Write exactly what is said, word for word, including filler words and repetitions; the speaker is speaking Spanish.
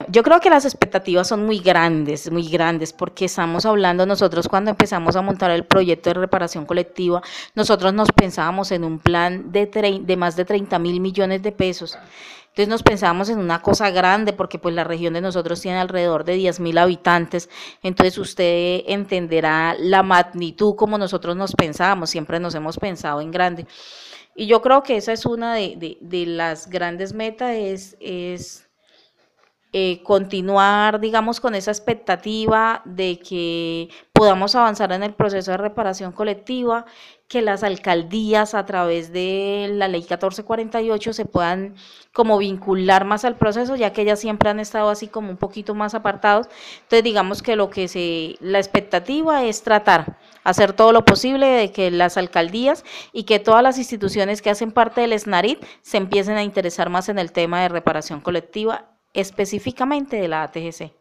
yo creo que las expectativas son muy grandes, muy grandes, porque estamos hablando nosotros cuando empezamos a montar el proyecto de reparación colectiva, nosotros nos pensábamos en un plan de, tre- de más de treinta mil millones de pesos. Entonces nos pensábamos en una cosa grande, porque pues la región de nosotros tiene alrededor de diez mil habitantes, entonces usted entenderá la magnitud como nosotros nos pensábamos, siempre nos hemos pensado en grande. Y yo creo que esa es una de, de, de las grandes metas, es, es eh, continuar, digamos, con esa expectativa de que podamos avanzar en el proceso de reparación colectiva, que las alcaldías a través de la ley catorce cuarenta y ocho se puedan como vincular más al proceso, ya que ellas siempre han estado así como un poquito más apartados. Entonces digamos que lo que se, la expectativa es tratar, hacer todo lo posible de que las alcaldías y que todas las instituciones que hacen parte del SNARIT se empiecen a interesar más en el tema de reparación colectiva, específicamente de la A T G C.